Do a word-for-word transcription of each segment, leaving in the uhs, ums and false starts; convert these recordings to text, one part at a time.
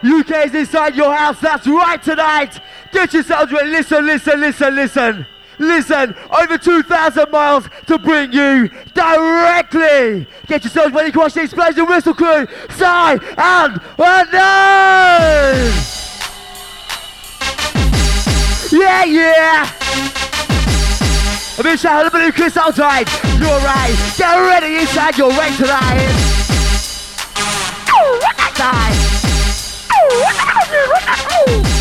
U K is inside your house, that's right tonight. Get yourselves ready, listen, listen, listen, listen. Listen, over two thousand miles to bring you directly. Get yourselves ready, Crush the Explosion Whistle Crew, Sai and Unknown. Yeah, yeah. A big shout out to Blue Kiss outside. You're right. Get ready inside your ring tonight. Oh, what that guy? Oh, what that guy? What that guy?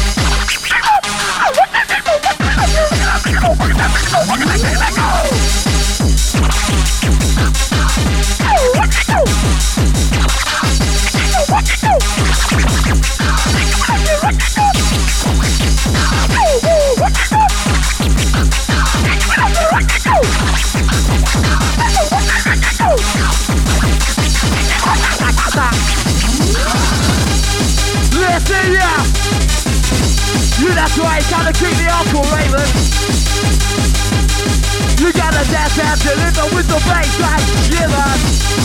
Listen, yeah. You, that's right, gotta keep the alcohol, Raven. You gotta dance and deliver with the bass like Shiver.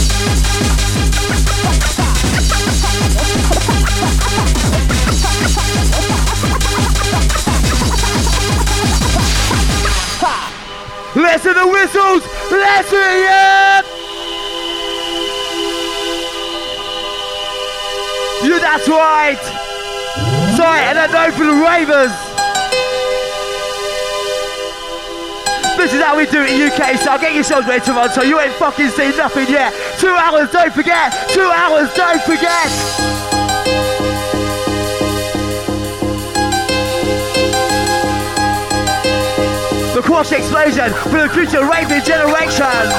Listen to the whistles, listen, yeah. You, that's right. Sorry, and a note for the Ravers. This is how we do it in U K, so get yourselves ready to run, so you ain't fucking seen nothing yet. Two hours, don't forget. Two hours, don't forget. The Quash Explosion for the future raving generation.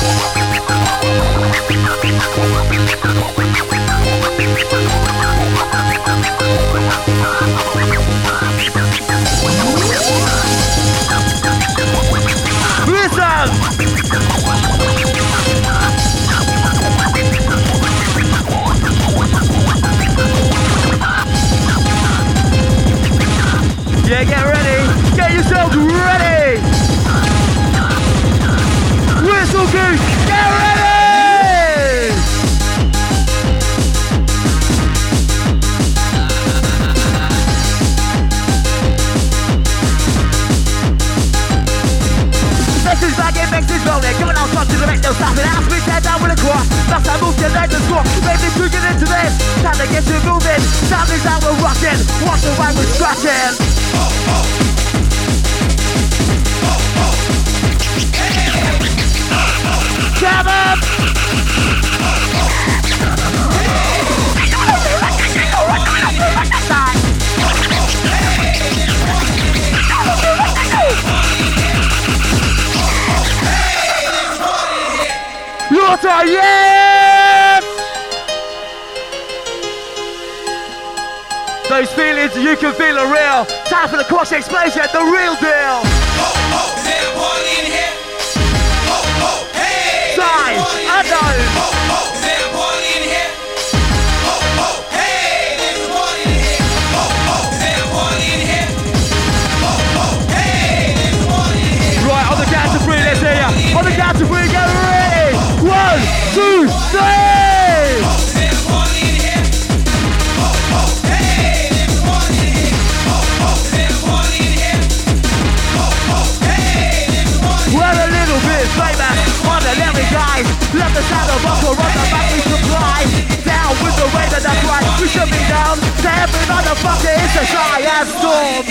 Listen! Yeah, get ready! Get yourselves ready! Whistle Goose, get ready! Mexes back in, Mexes rolling. Coming out front to the make no stopping. Ass we tear down with a cross. That's how move your legs and squat. Maybe to get into this. Time to get you moving. Time is out, we're rocking. Watch the way we're scratching. Oh, oh. Oh, oh. Come up! Your turn, yeah! Those feelings, you can feel are real. Time for the Quash Explosion, the real deal. Oh, oh, there's a party in here. Oh, oh, hey. Sai, Unknown. Oh, oh, there's a party in here. Oh, oh, hey. There's a party in here. Oh, oh, there's a party in here. Oh, oh, hey. There's a party in here. Right, on the count of three, let's hear ya. On the count of three, get ready. One, two, three. Guys, love the sound of rock or rock the battery supply. Down with the way that that's right. We should be down to every motherfucker. It's a Cheyenne storm.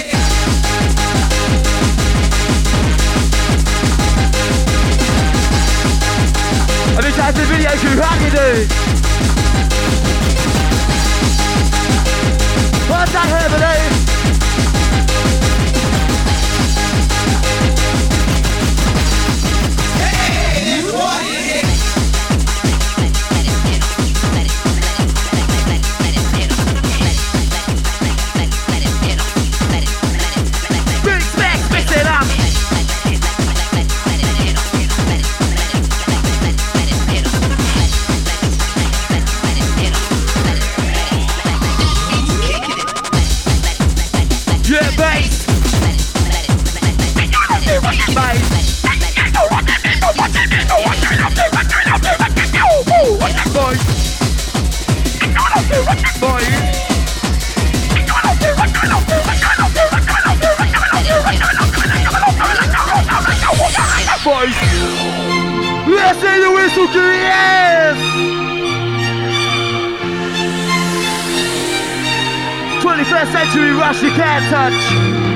Have you tried the video crew? How do you do? What's that Herbert? Boys, let's see the whistle to the ears. twenty-first century rush you can't touch.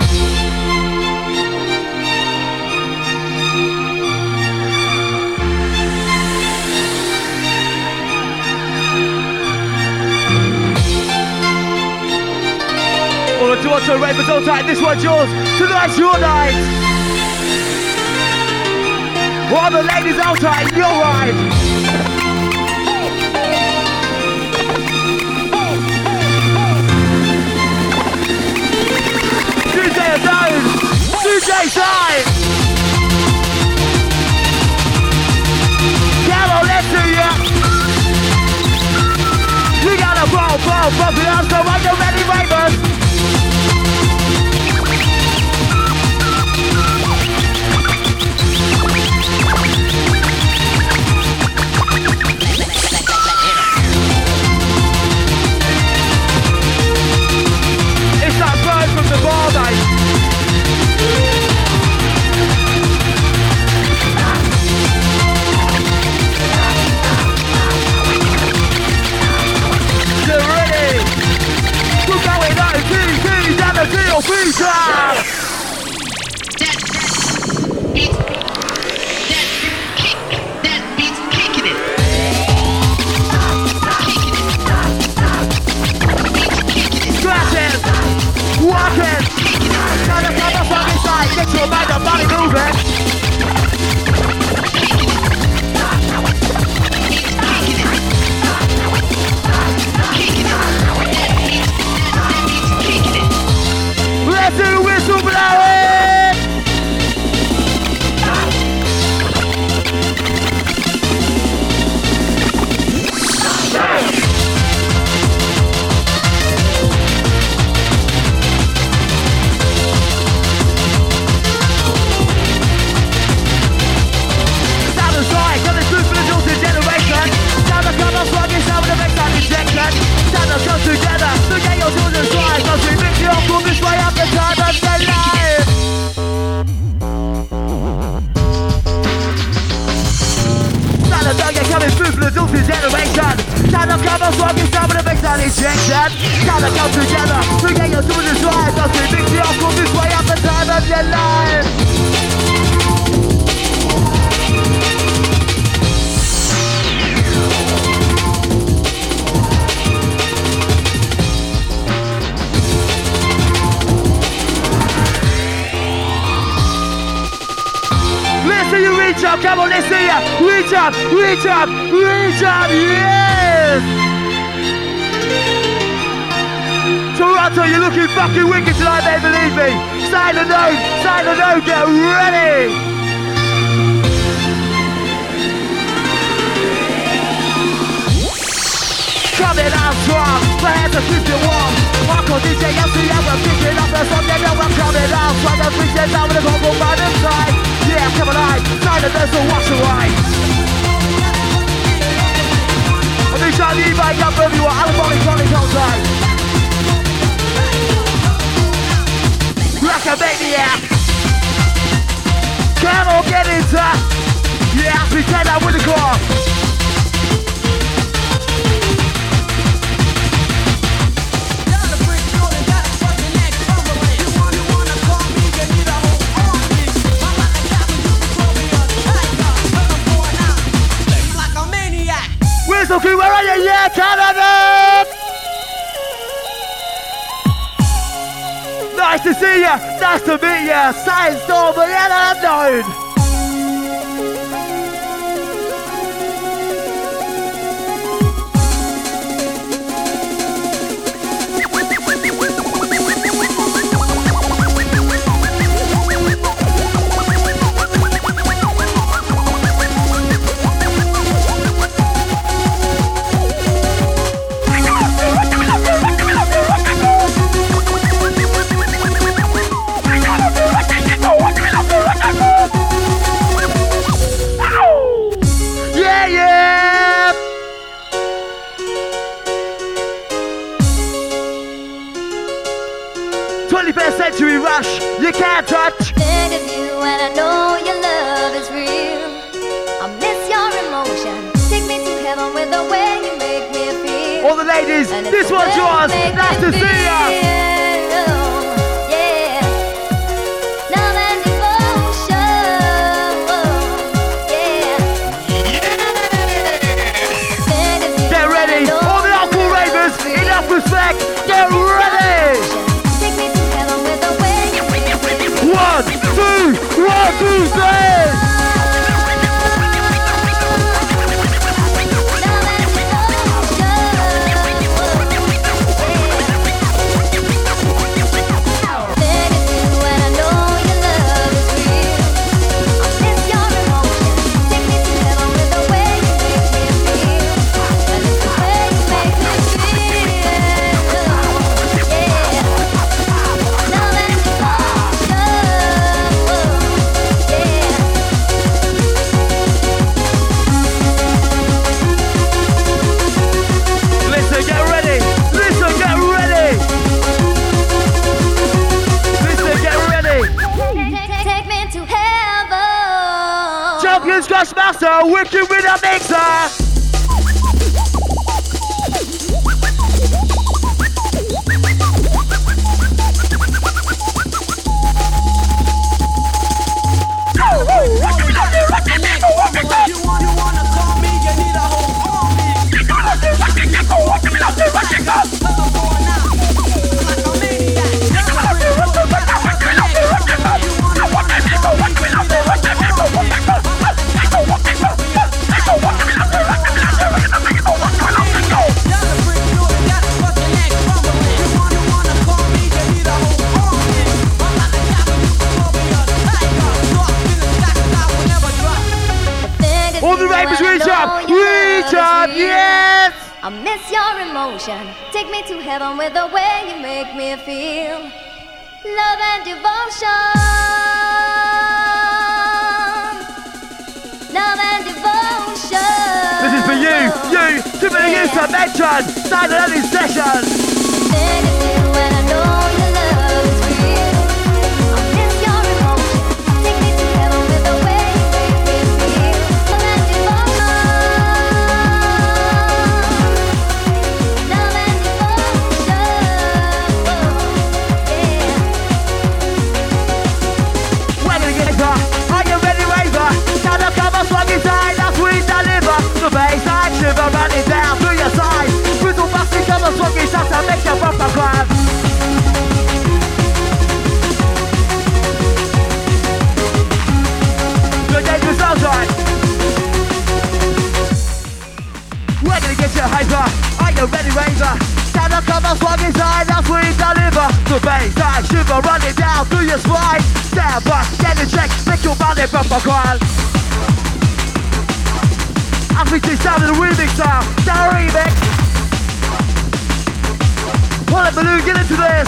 All the Toronto Ravens, all tight, this one's yours. Tonight's your night. All the ladies out tight, your ride. D J Zone, D J Side. Come on, let's see ya. We gotta roll, roll, roll it up, so are you ready, Ravens? It's that bird from the bar, mate. Get ready. We're going out of T V down the D L B time. Walking, trying to come up on this side, get your mind and body moving. Let's do the whistle blowing. Stand us up together, to get your children's lives, as we mix it up from this way up the time of their life. Stand us up, you're coming through for the Dulce generation. Stand up, come on, swap yourself with a mix and injection. Stand us up together, to get your children's lives, as we mix it up from this way up the time of their life. You reach up, come on, let's see ya. Reach up, reach up, reach up, yes! Toronto, you're looking fucking wicked tonight, mate, believe me. Side the node, side the node, get ready! Coming out strong, my hands are keeping warm. Marco D J M C, I'm picking up the song, they know I'm coming out. Try to reach it down with a combo by the side. Yeah, come alive, side of this will wash away. I'm in shiny e-bike, I'm moving you, anabolic chronic outside. Like a maniac. Come on, get into. Yeah, pretend I'm with the car. Okay, where are you? Yeah, Canada! Nice to see ya! Nice to meet ya! Science Storm, Vienna Unknown! twenty-first century rush, you can't touch. Think of you and I know your love is real. I miss your emotion. Take me to heaven with the way you make me feel. All the ladies, And it's this the one's way yours. you make Nice me to see ya. feel. Yeah. Love and devotion. Yeah. Think of you Get ready, and I know all the your alcohol love ravers, is real. enough respect. Get ready. Take me to heaven with the way you make me feel. One, two, one, two, three. Listen, get ready. Listen, get ready. Listen, get ready. Take me to heaven. Champion Scratch Master, wicked with a mixer. All the ravers reach up, reach up, yes! I miss your emotion. Take me to heaven with the way you make me feel. Love and devotion. Love and devotion. This is for you, you, too many years to mention. Sign another session. Think of you and I know your love is real. I miss your emotion. Take me to heaven with the way you make me feel. Love and devotion. Love and devotion. Yeah. We're gonna get it, are you ready, raver? Now the cover swung inside, as we deliver. The baseline shiver running down through your side. Whistle busting cover swung inside to make your bumper climb. Good day to sunshine. We're gonna get you hyper. Are you ready, raver? Now the cover swung inside, as we deliver. The baseline shiver running down through your spine. Stand back, get in check, make your body bumper climb. As we see sound of the remix style, down remix. Pull it, balloon, get into this.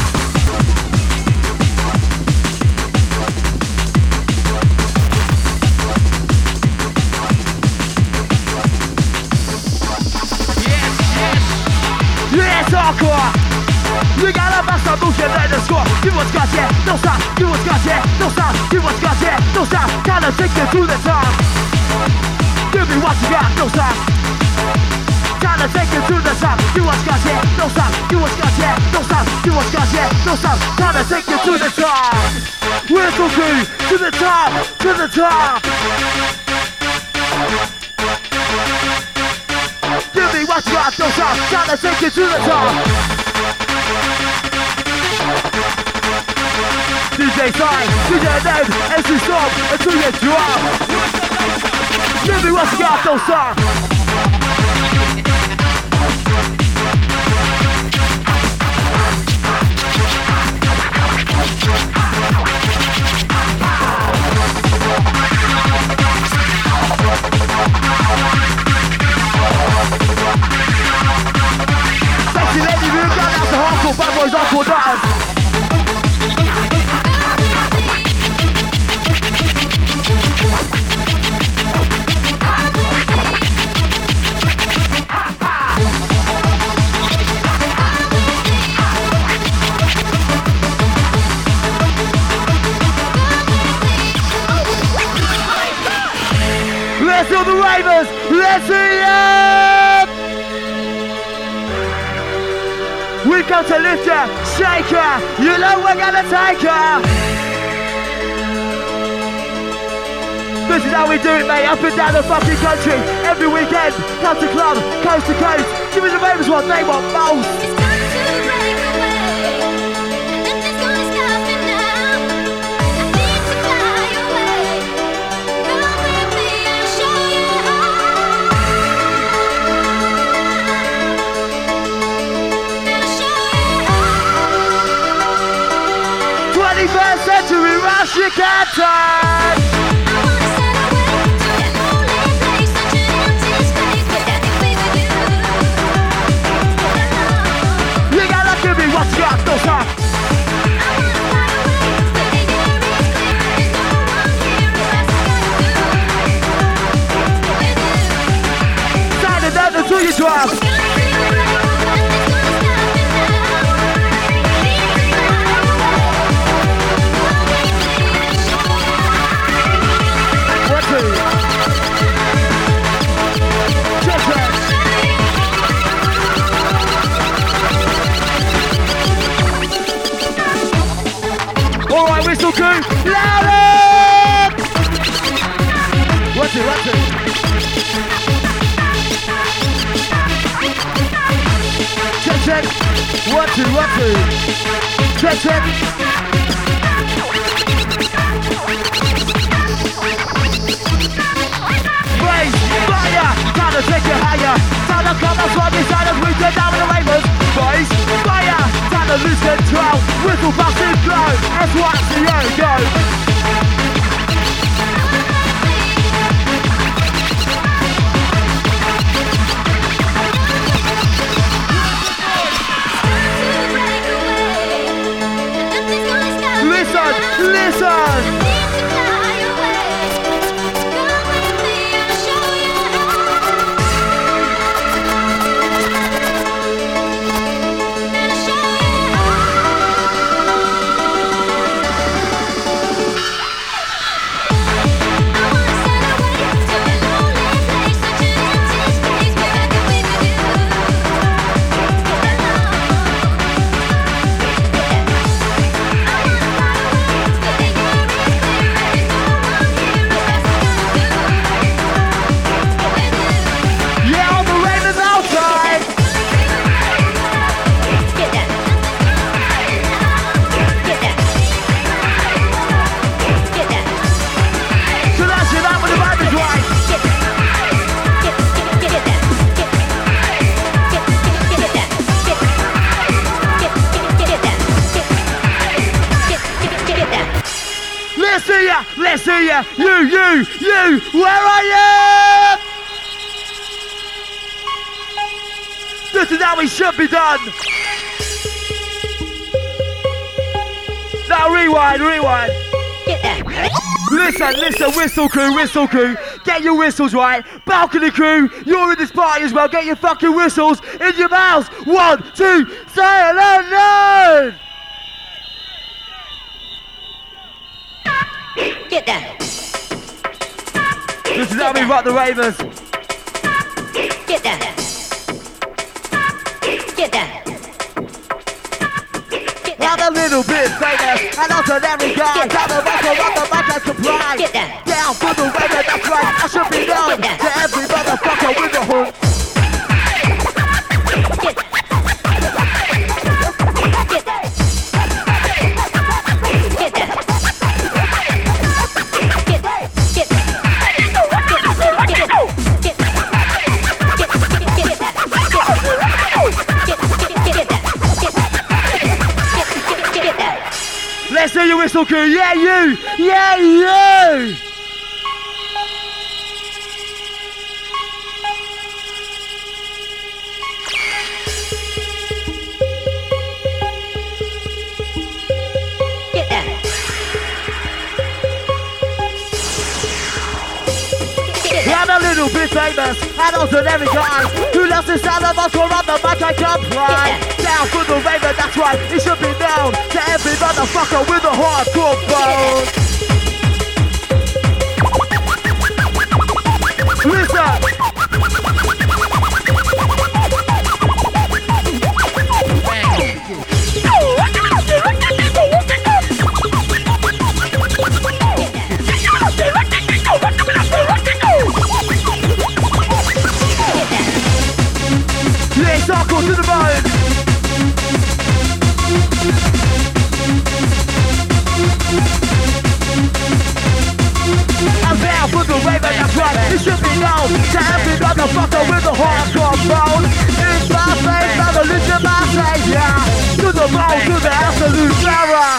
Yes, hardcore. You gotta bust some bullshit, let the score. Do what's got, yeah, don't stop. Do what's got, yeah, don't stop. Do what's got, yeah, don't stop. Gotta take you to the top. Give me what you got, don't stop. Time to take you to the top. Do what's got, yeah, don't stop. Do what's got, yeah, don't stop. Do what's got, yeah, don't stop. Time to take you to the top. Whistle crew, to the top, to the top. Give me what you got, don't stop. Time to take you to the top. D J Sign, D J Ned, M C Storm, until you drop. Give me what you got, don't stop. Sexy lady, we're going out to hardcore, bad boys, hardcore dance. Listen up! We come to lift ya, shake ya, you know we're gonna take ya. This is how we do it, mate, up and down the fucking country. Every weekend, come to club, coast to coast. Give me the ravers what they want most. It's time to break away. Nothing's gonna stop me now. I need to fly away. Come with me and show you how. Gonna show you how. twenty-first century rush, you can't turn. I wanna set away to that lonely place, such an empty space, but that thing with you. You gotta give me what you got, no stop. I wanna fly away, where the air is clear, there's no one here as fast as I do. With you. Sign it down until you drop. It's gonna be alright, nothing's gonna stop me now. Need to fly away. Come with me and show you how. One, two. Check that. All right, whistle crew, louder! One, two, one, two. Check, check. One, two, one, two. Check, check. Blaze, fire, time to take you higher. Time to come and swag inside as we turn down with the ravers. Blaze, fire, time to lose control. Whistle bust and blow. That's what the air goes. Listen, listen. Yeah, all the ravens outside. So that's it, I'm with the ravens right. Let's see ya, let's see ya. You, you, you, where are you? This is how it should be done. Now rewind, rewind. Listen, listen, whistle crew, whistle crew. Get your whistles right. Balcony crew, you're in this party as well. Get your fucking whistles in your mouths. One, two, say it loud. Get that. This is how we rock the ravers. Get that. Get that. I'm a little bit famous, and also every guy. Got the rock around the mic and comply. Get that. Down for the raver, that's right. I should be known to every motherfucker with a hook. Get that. Get that. Get that. Let's hear your whistle crew. Yeah, you. Yeah, you. Get that. I'm a little bit famous, and also every guy who loves the sound of us will run the mic and comply. Down for the raver, that's right, it should be known to every motherfucker with a hardcore bone. Listen, Fall to the absolute terror.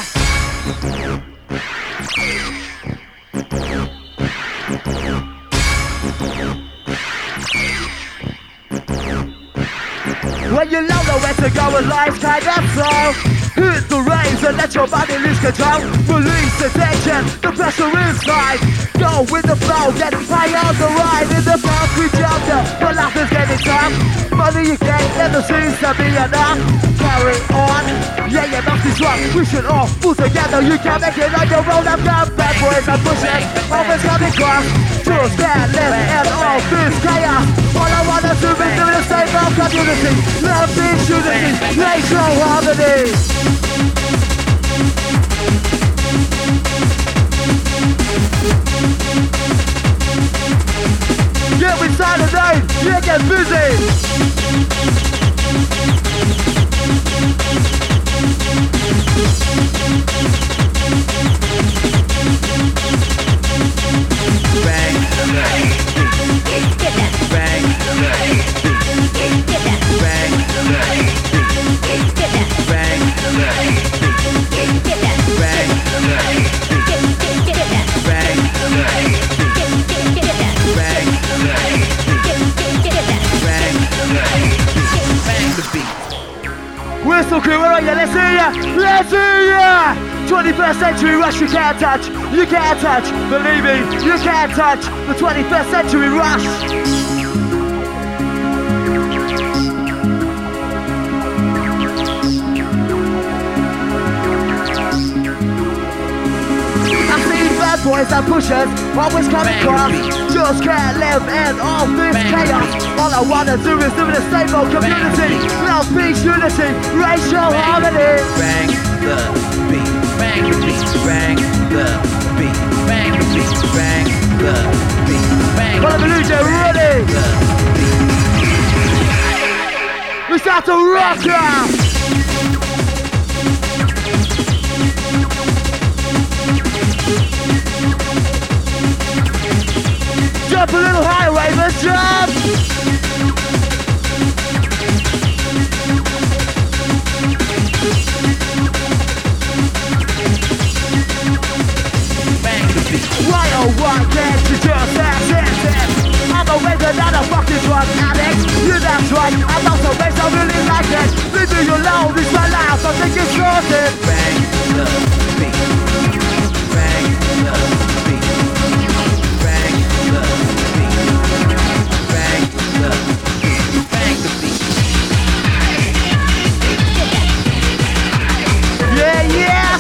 When you don't know where to go and life's kind of slow, hit the reins and let your body lose control. Release the tension, the pressure inside. Go with the flow, get high on the ride. In the past we jumped up, but life is getting tough. Money you get never seems to be enough. Carry on, yeah, you must be strong. We should all pull together, you can make it on your own. I've got bad boys and pushing, always coming cross. Just that left and all this chaos. All I wanna do is do the same of community. Love, peace, unity, racial harmony. Get inside the day, yeah, get busy. Bang, bang, Get that. bang, bang, Get that. bang, bang, Get that. bang, bang, Get that. bang, bang, Get get get that. bang, bang, Get get get that. bang, bang, Get get get that. bang, bang, bang the beat. Whistle crew, where are you? Let's hear ya! Let's hear ya! twenty-first century rush you can't touch, you can't touch, believe me, you can't touch the twenty-first century rush. I see bad boys and pushers, always coming Bang across. the beat. Just can't live in all this Bang the chaos. beat. All I wanna do is live in a stable community. beat. Love, peace, unity, racial harmony. Bang the beat, bang the beat, bang the beat, bang the beat, bang the beat, bang Follow the Lujo, ready? the We start to rock now. Jump a little higher, Ravens, jump! bang the beat. Why oh why can't you just access it? I'm a razor, not a fucking drug addict. Yeah, that's right, I'm also raised, I really like it. Leave me alone, it's my life, I think it's sorted. Bang the beat, bang the beat, bang the beat, bang the beat, bang the beat. Yeah, yeah!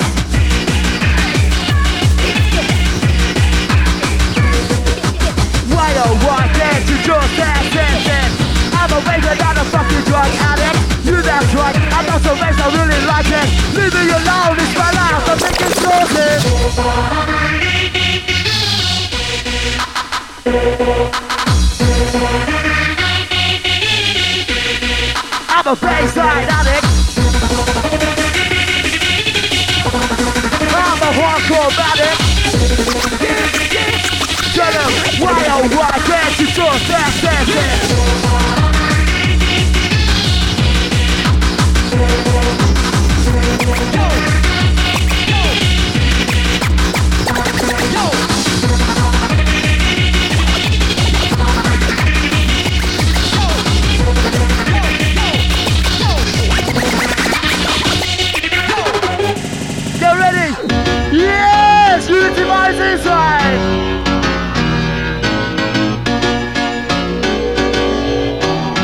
Why oh why can't you just access it? I'm a razor, not a fucking drug addict. You that's right, I'm also raised, I really like it. Leave me alone, it's my life, I think it's sorted. I'm a baseline addict. I'm a hardcore addict. Tell them, why oh why can't you just access it? Get ready? Yes! Unity Minds inside!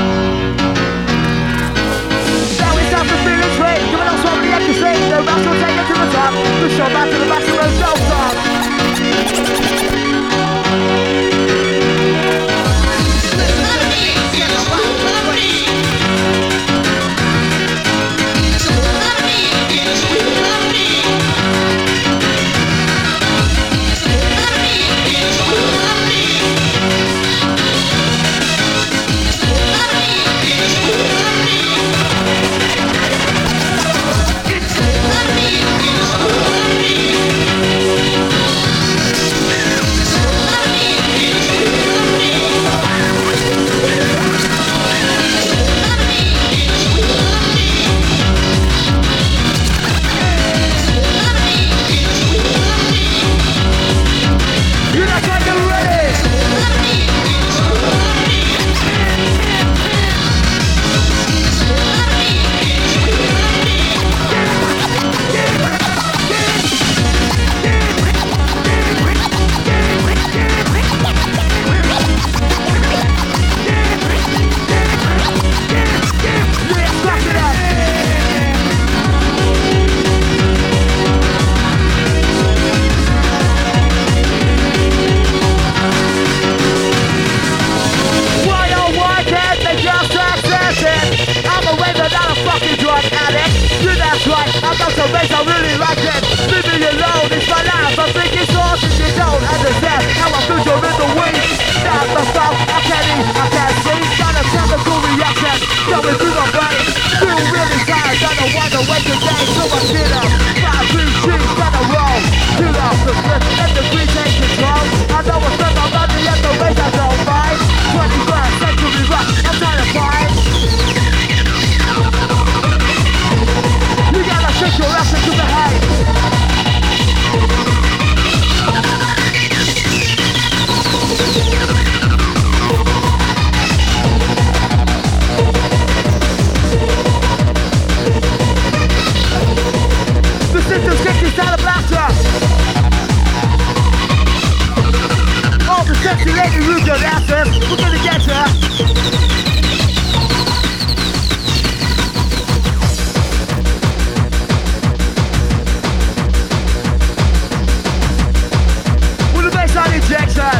wake the day so much dinner. Five, three, cheese, and a roll. Two off the flip, let the free take control. I know what's done, I'm running at the race, I don't mind. twenty-first century rock, I'm trying to find. You gotta shake your ass into the height. The system's kicked inside a blaster. All the sexy lady rude your asses. We're gonna get her. With the baseline injection.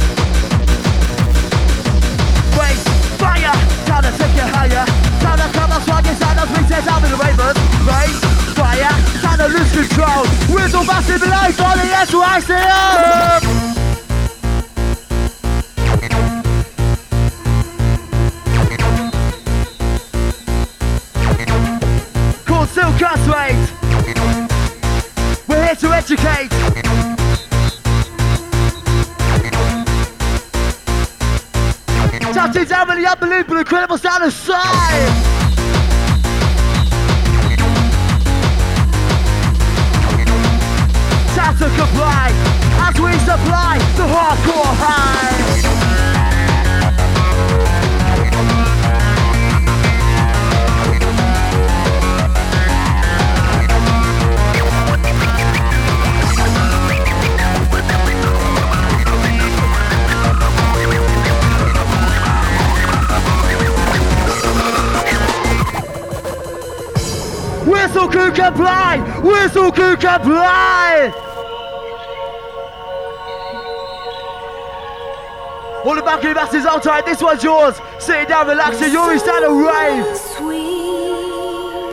Waste, fire, time to take it higher. Time to come and swag inside those reasons out in the ravens. Waste, fire, time to lose control. Whistle massive life on the S Y C up. Called Silk Castweight. We're here to educate. Touching down with the unbelievable, incredible sound of sight. Time to comply as we supply the hardcore high. Whistle crew comply! Whistle crew comply! All the back of the masses all tight, this one's yours. Sitting down, relaxing, you're inside a rave. Was weak.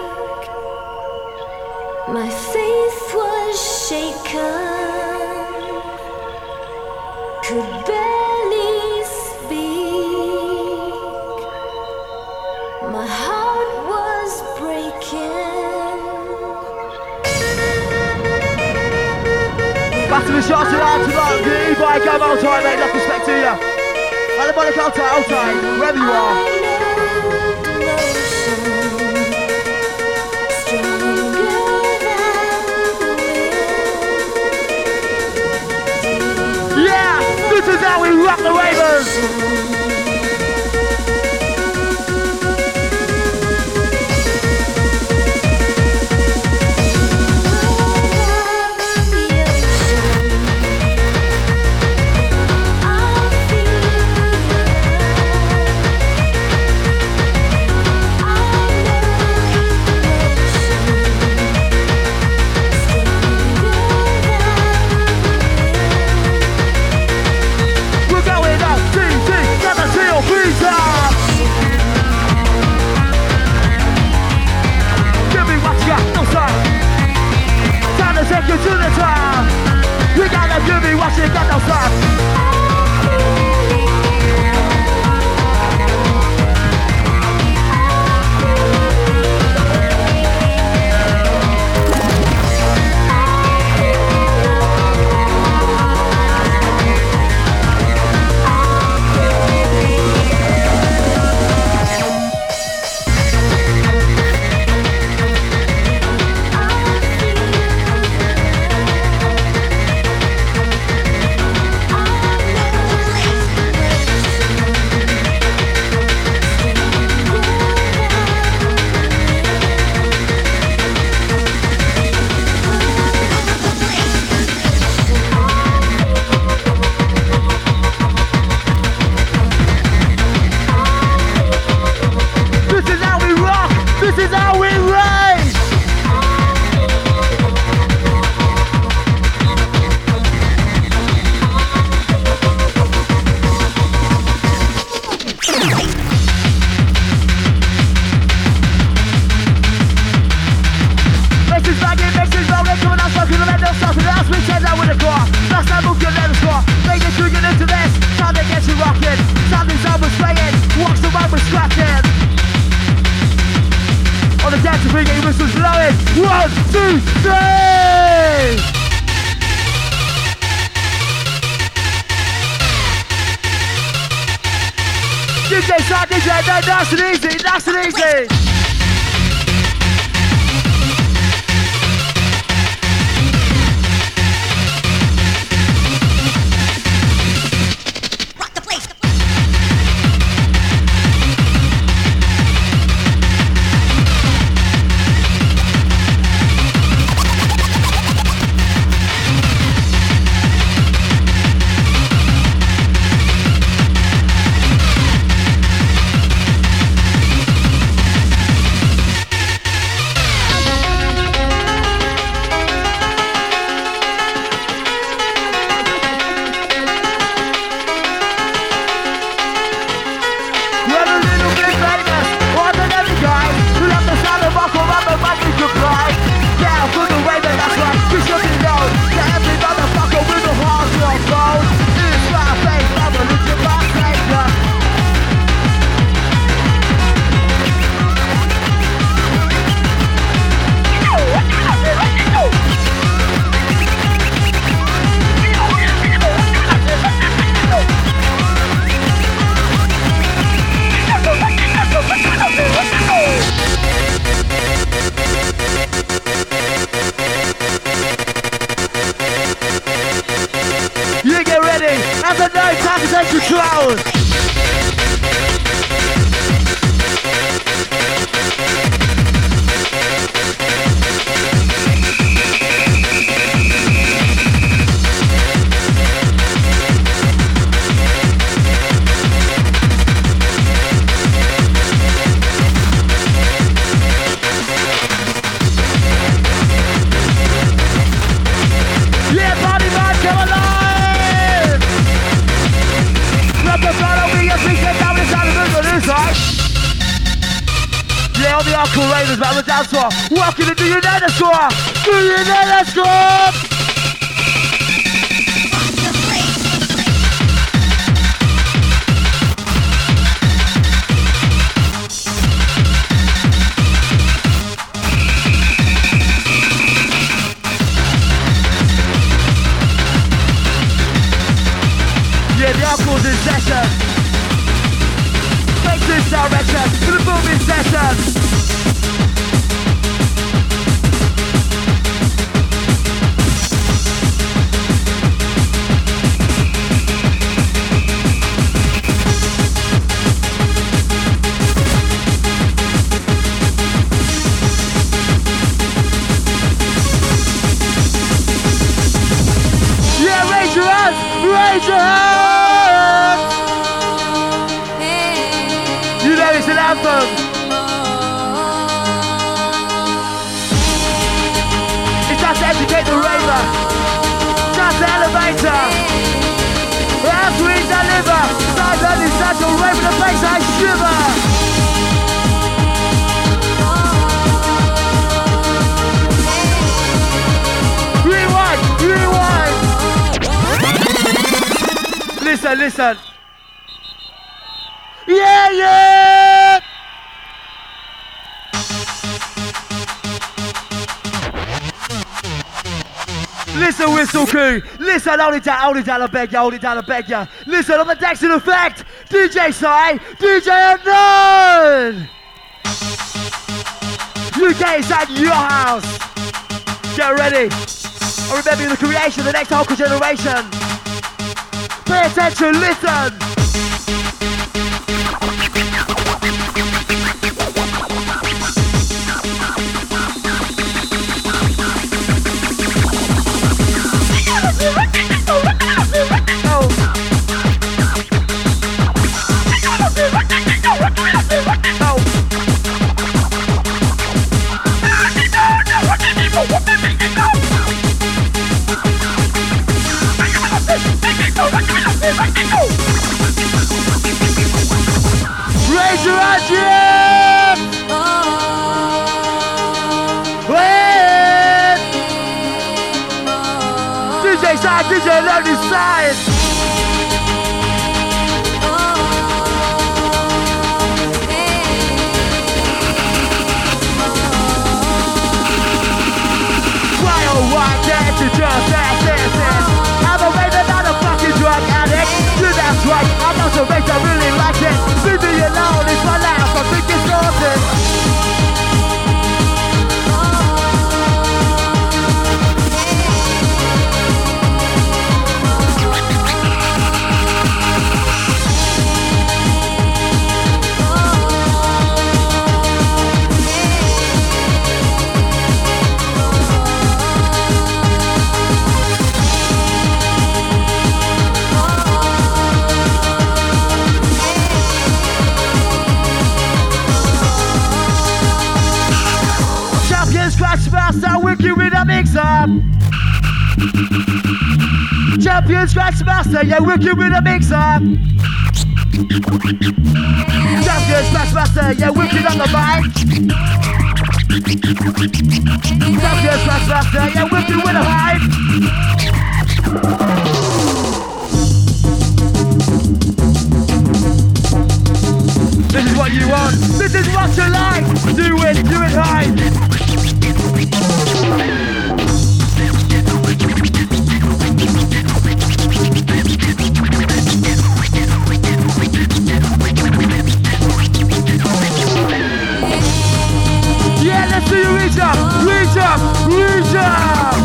My faith was shaken. Could barely speak. My heart was breaking. Back to the shots tonight, tonight. The e-bike, come all tight, mate. Enough respect to you. And the body, hold tight, hold tight, wherever you are. Yeah, this is how we rock the Ravens. Take you to the top. We gotta give me what you got no stop. On the dead One to three, get your whistles blowing. One, two, three. D J side, D J, no, nice and easy, nice and easy. Rock the place. We're a little bit famous, ordinary guys. We love the sound of rock around the mic we can fly. Yeah, for the way that that's right, we should be known. To every motherfucker with a heart on phone. It's my face, I'm a legit my savior. You get ready, as a night time to take control. Yeah, party man, come alive! Grab the front of me, your feet get down inside the middle of this, right? Yeah, all the hardcore ravers, man, on the dance floor. Welcome to the United Score! The United Score! Yeah, the hardcore's in session. Make this direction to the booming session. Yeah, raise your hands! Raise your hands! You know it's an anthem. It's time to educate the raver. Time to elevate her. As we deliver, start learning such a rave in the place I shiver. Rewind, rewind. Listen, listen. Yeah, yeah. Listen, whistle crew. Listen, hold it down, hold it down, I beg ya, hold it down, I beg ya. Listen, on the decks in effect. D J Sai, D J Unknown. U K is at your house. Get ready. I remember you're the creation of the next hardcore generation. Pay attention, listen. Raise your hands, yeah! Wait! D J side, D J Lonely side! find that to just dance, dance, dance. I'm a raver, not a fucking drug addict. Yeah, that's right, I'm not a race, I really like it. Leave me alone, it's my life, I think it's haunted. Scratch master, wicked with a mix-up. Champion scratch master, yeah, wicked with a mix-up. Champion scratch master, yeah, wicked on the mic. Champion scratch master, yeah, wicked with a hype. This is what you want. This is what you like. Do it, do it high. Yeah, let's do you reach up, reach up, reach up.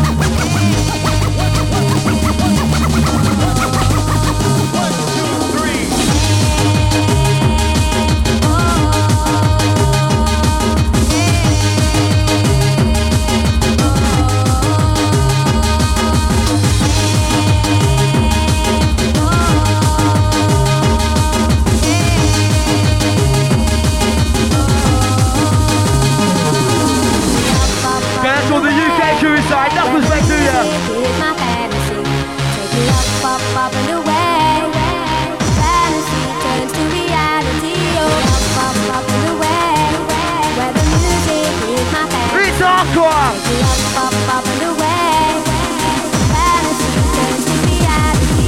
That was back to you. Here's my fantasy. Take me up, up, up and away. Fantasy turns to reality. Oh, up, up, up and away. Where the music is my fantasy. It's hardcore. Take me up, up, up and away. Fantasy turns to reality.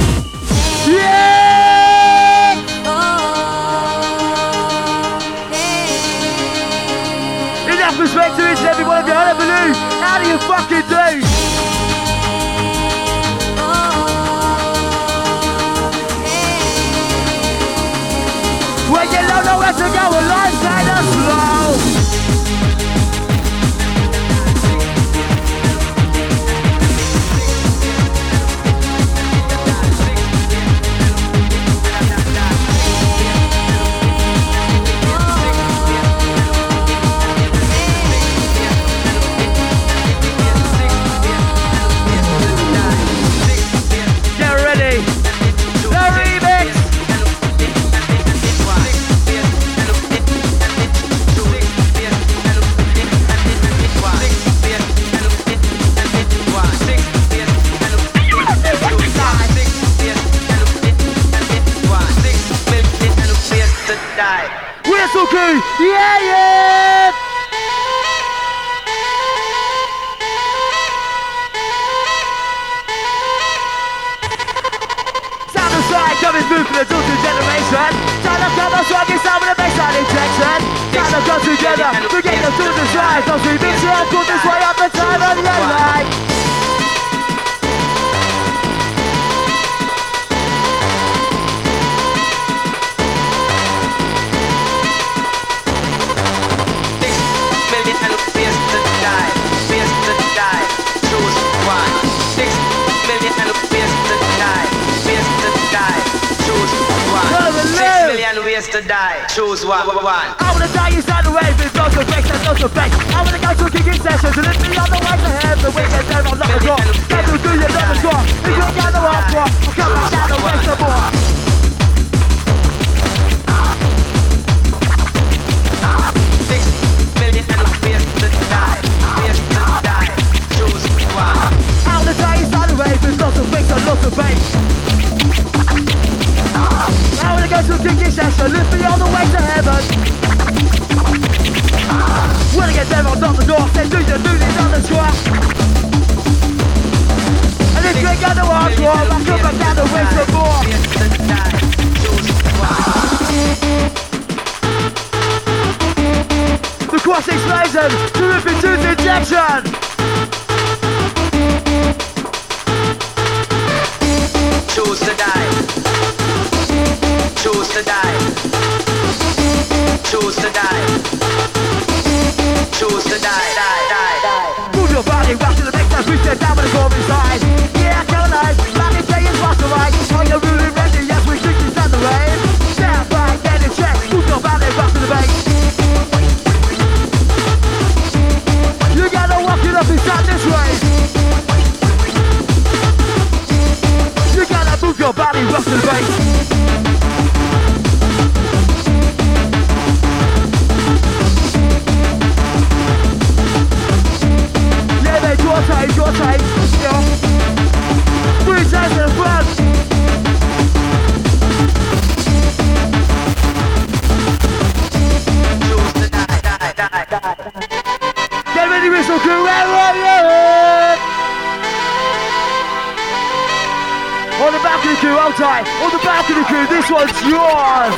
Yeah! Oh, yeah. In that perspective, each and every one of you, I believe. How do you fucking do? When you don't know where to go, a life's kinda slow. Whistle crew, yeah, yeah! Sound of sight coming through for the Dalton generation. Time to come on, swag sound with a baseline injection. Time to come together, forget the children's rise. Don't we mix it up, put this way up the time on the other line. To die, choose one, one. I wanna die inside the wave, it's no effect, there's no effect. I wanna go to a kicking session to lift me on the way to heaven. The weekend there, I'm not a drop. Come to do your love and drop. If you ain't got no hard drop, I'll come back down and waste some more. Six million and a ways to die, ways to die, choose one. I wanna die inside the wave, it's no effect, there's no effect. I wanna go to a kicking session, lift me all the way to heaven. When I get there, I'll knock the door, say do your duties on the track. And if you ain't got no hard draw, I'll come back down and waste some more. The cross explosion, terrific tooth injection. choose to die, die, die, die. Move your body, rock to the next time we stand down with the core inside. Yeah, Caroline, like it, say it's what's the right. Are you really ready? Yes, we think it's on the way. Stand by, get in check. Move your body, rock to the bass. You gotta walk it up inside this way. You gotta move your body, rock to the bass. Your time, your time, yeah. Three times in the front. Choose to die, die, die, die. Get ready, whistle crew, right, right, yeah. On the back of the crew, outside. On the back of the crew, this one's yours.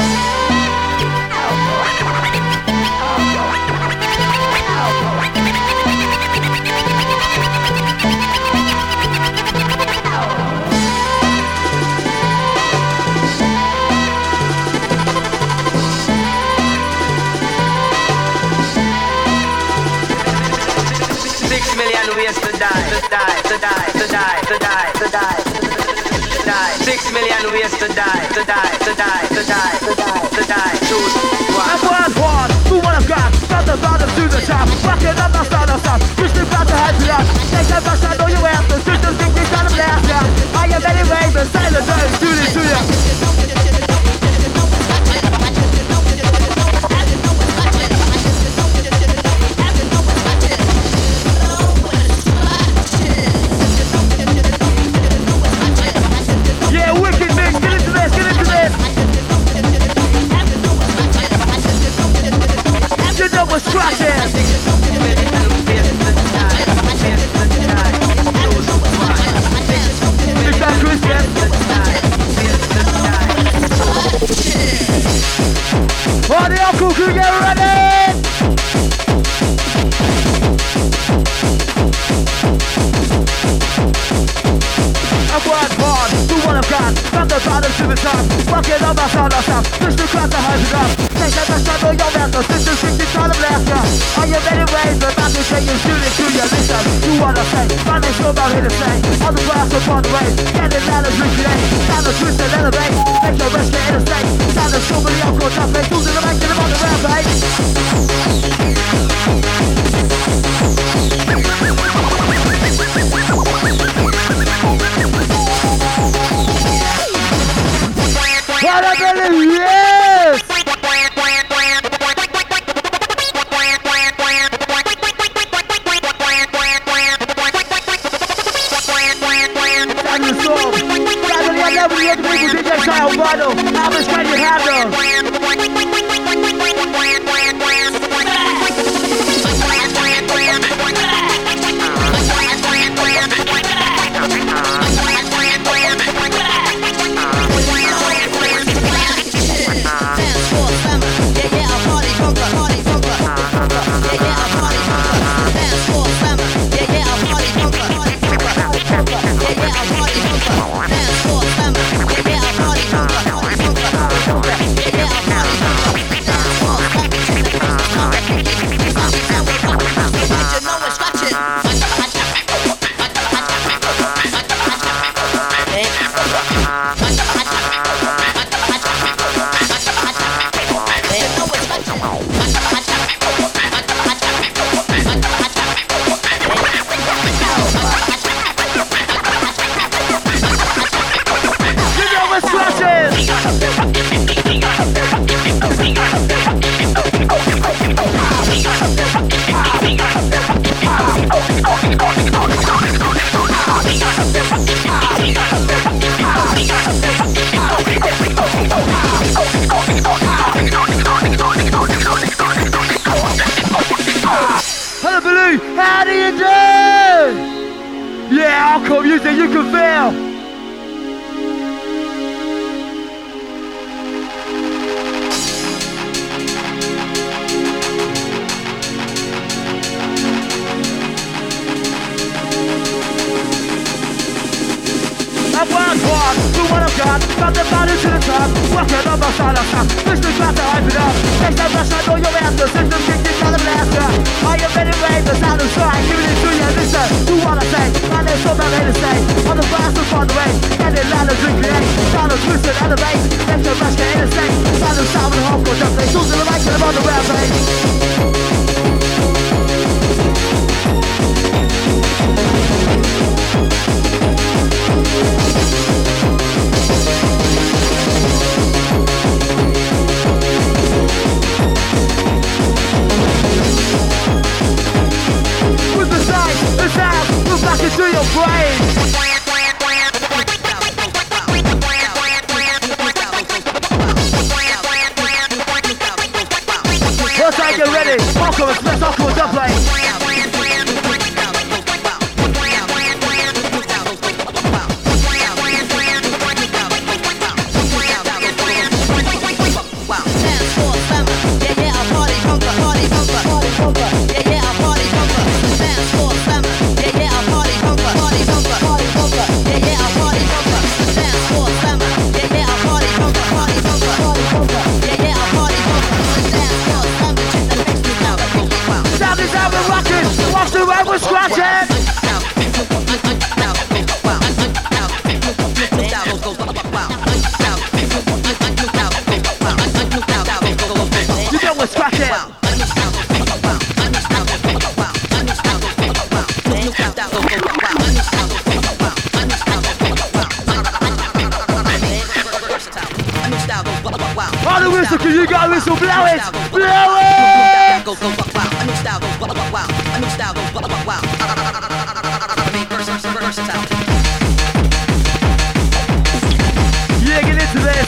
Six million ways to die, to die, to die, to die, to die, to die, to die. Six million ways to die, to die, to die, to die, to die, to die. Choose I'm one. one, one, do what I've got. From the bottom to the top. Rock it up, now start us up. Push the crowd to hype it up. Take that rush, I know you have to. System think it's on the blast, yeah. I am any raven, silent, dirty, do this to you. Yeah, wicked mix, get into this, get into this. You know what's cracking. Big time Christian. Oh, the uncle crew, get ready. I'm one, one, do what I've got. From the bottom to the top. Rock it up, I sound ourselves. Push the crowd to hype it up. Take that rush, I know you're at the system, sixty on the blast, yeah. Are you ready, raise? But about to say you shoot it to you. Listen, do what I say. Find this show about here to say. On the grass upon the way. Get it out of recreate. Time to twist and elevate. Make your rest get in a state. Time to show me the uncle, top play. Do the right, get him on the rampage. What I believe, yes! Time to solve. Family, I never get the people D J Kyle Bottle. How much can you handle? Hello, Baloo. How do you do? Yeah, I'll call music. You can feel. I've worked hard, do what I've gun. From the bottom to the top, walking on my side of top. Push the glass to hype it up. Next time rush, I know your answer. System kicked in on the blaster. Are you ready, rave? The sound of strike. Giving it to you, listen to what I say. My name's so bad, to say. On the blast of on the way. Get it loud and drink create. Sound of twisted and the bass. Next time rush, get insane. Sound of sound and hardcore jump. They shoot to the right, and I'm on the rampage. With the sight, the sound, move back into your brain. Let's take it ready. Welcome, it's let's talk to a dub plane. We're scratching! You know we're scratching! On the whistle, can you go whistle? Blow it! Blow it! Go, go, wow, wow, a new style, go, wow, wow, wow, a new style, go, wow, wow, wow. Yeah, get into this.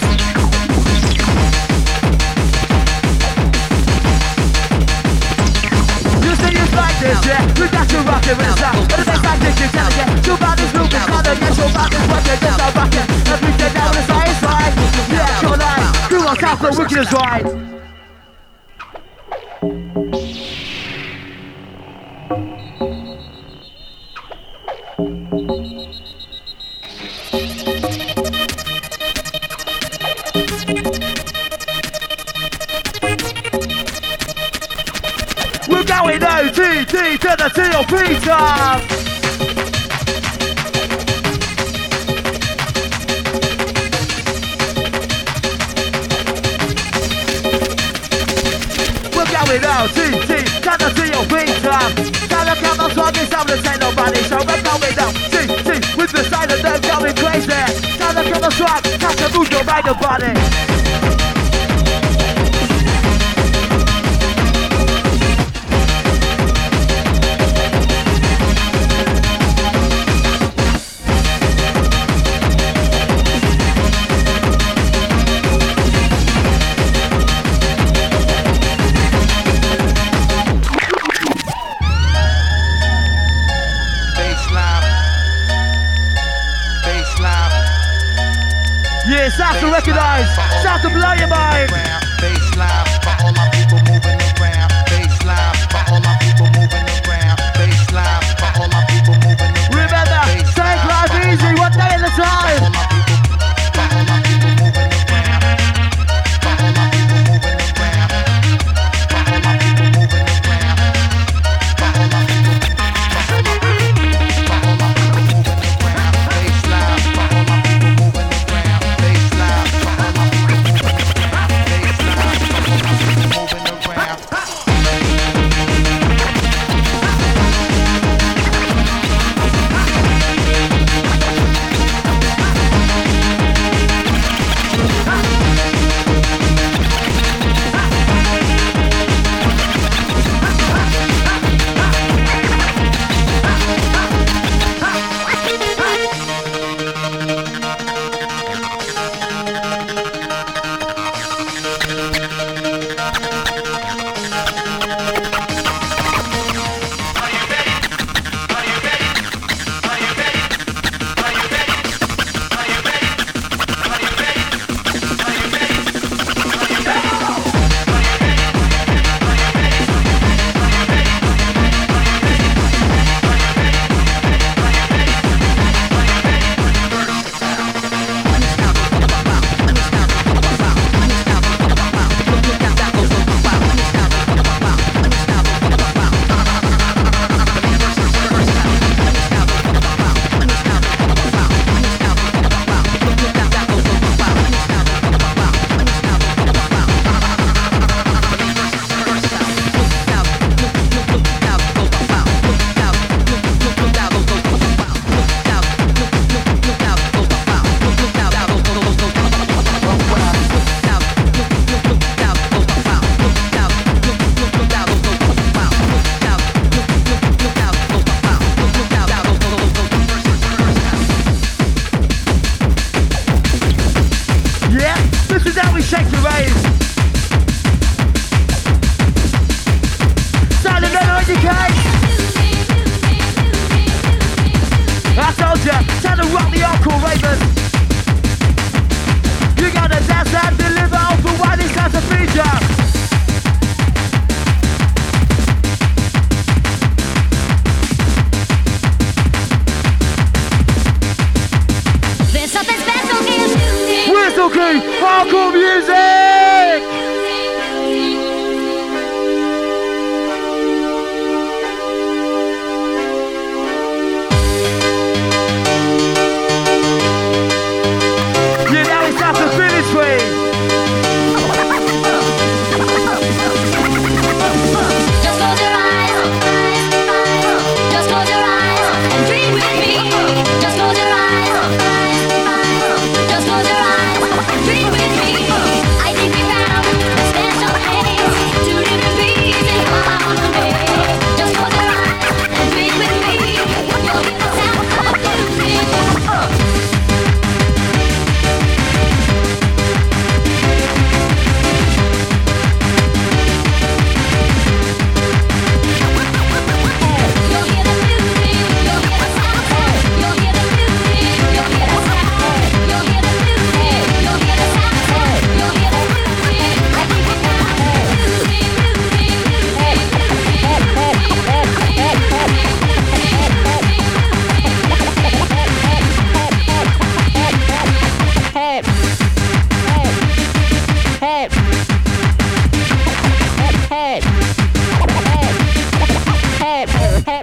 You say it's like this, yeah? We got you rockin' with the sound. But the best I think you tell it, yeah? Your body's moving, color, yeah, your body's working, just not rockin'. Every day down the side, side. Yeah, come on, do on top of the wickedest ride. We're going O T T to the T O P time. We're going O T T to the T O P time. Time to come on, swagging, some to say nobody, so we're going down T T with the side of them going crazy. Time to come on, swag, have to move your right body. Yeah, it's time to recognize, it's time to blow your mind. Baseline for all my people moving around. Baseline for all my people moving around. Baseline for all my people moving around. Remember, take life easy, one day at a time. For all my people moving around. For all my people moving around. For all my people moving around. For all my people, for all my people, for all my people moving around. Baseline for all my people moving around. Baseline for all my people moving around. Baseline for all my people moving around.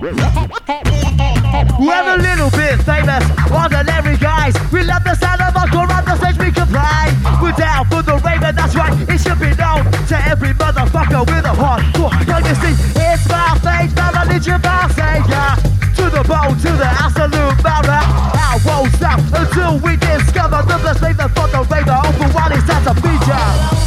We're a little bit famous, ordinary guys. We love the sound of hardcore on the stage, we can play. We're down for the raven, that's right. It should be known to every motherfucker with a hardcore. Don't you see, it's my stage, now I need you my stage, yeah. To the bone, to the absolute barrier. I won't stop until we discover the best raven for the raven. Open while it's time to feature.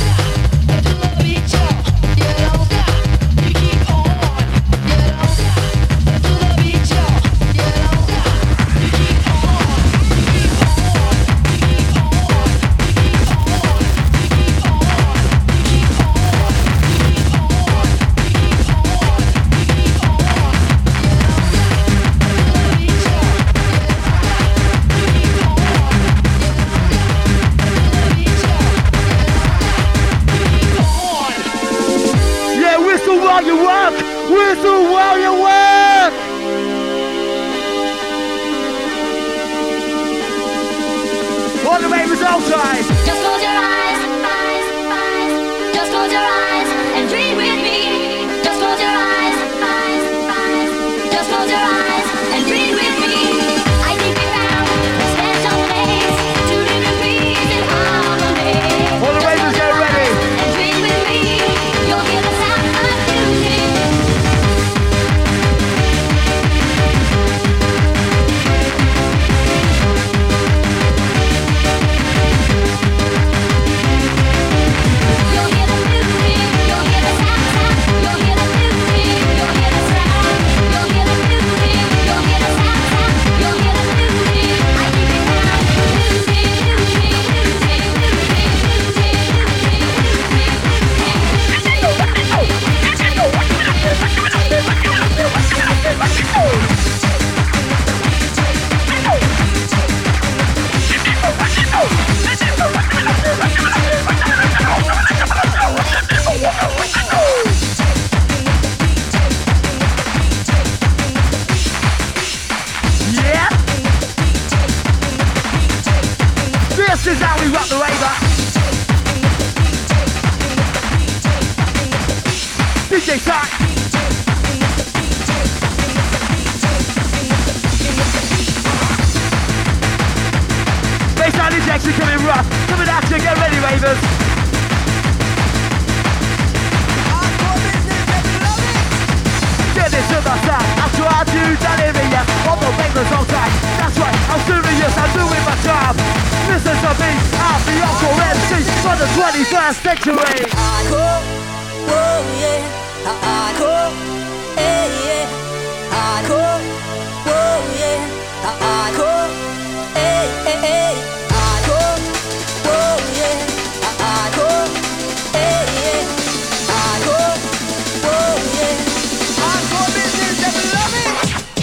While you work, whistle while you work. All the way results time. Just close your eyes, eyes, eyes. Just close your eyes and dream with me. Just close your eyes, eyes, eyes. Just close your eyes and dream with me. I think we found a special place, two different beats in harmony. All the ravens get ready. And dream with me. You'll hear the sound of music. You'll hear the music. You'll hear the sound, sound. You'll hear the music. You'll hear the sound. You'll hear the music. You'll hear the sound, sound. You'll hear the music. I think we found music, music, music, Yeah. This is how we rock the raver. D J Sack. Baseline injection coming rough. Coming at you, get ready, ravers. Get this to the sound. I'll try to deliver ya. All the ravers on time. That's right, I'm serious, I'm doing my job. Listen to me, I'm the Uncle M C for the twenty-first century. Hardcore, whoa yeah, hardcore, hey yeah, hardcore, whoa yeah, hardcore, hey hey hey, hardcore, whoa yeah, hardcore, hey yeah, hardcore, whoa yeah, hardcore business, they love it.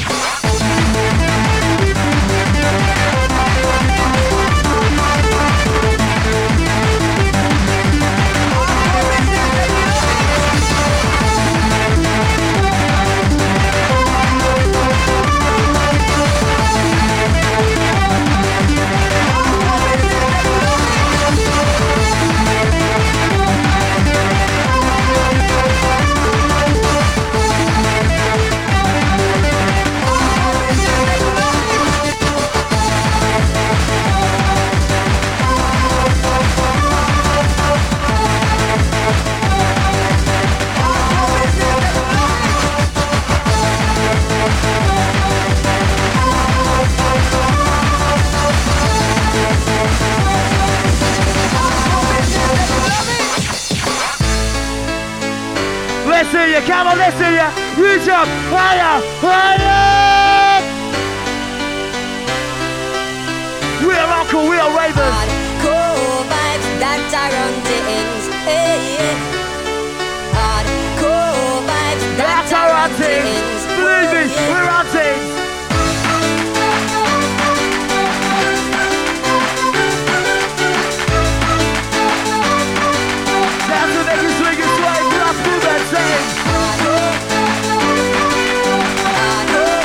Let's see you, come on, let's see you. You jump higher, higher. We are Uncle, we are ravers. Hardcore vibes that are on things, hey yeah. Hardcore vibes that That's our are on hunting. things, Believe me, oh, yeah. we're hunting. That's to make you swing and sway, plus move and sing. Hardcore, hardcore.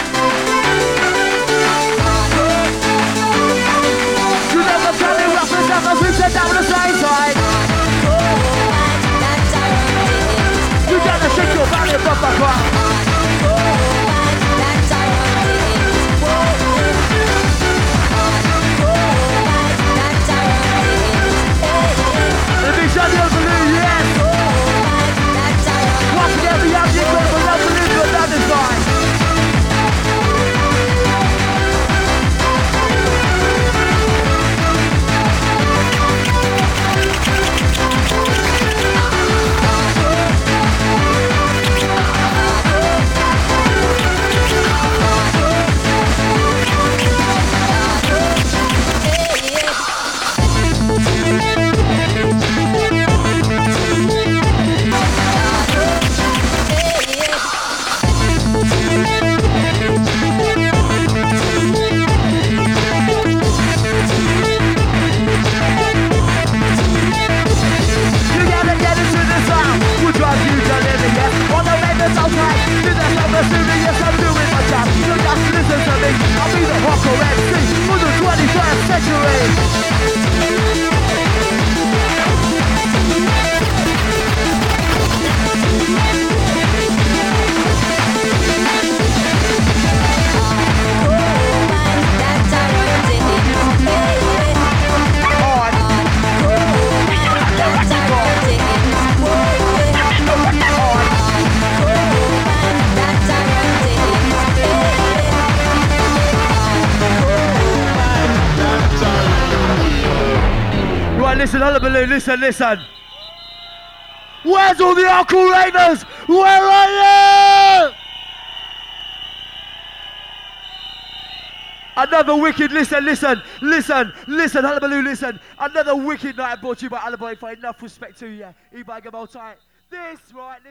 Right, listen, Hullabaloo, listen, listen. Where's all the Uncle Raiders? Where are you? Another wicked, listen, listen, listen, listen, Hullabaloo, listen. Another wicked night brought to you by Alibi for enough respect to you. Eba Gamal tight. This, right, listen.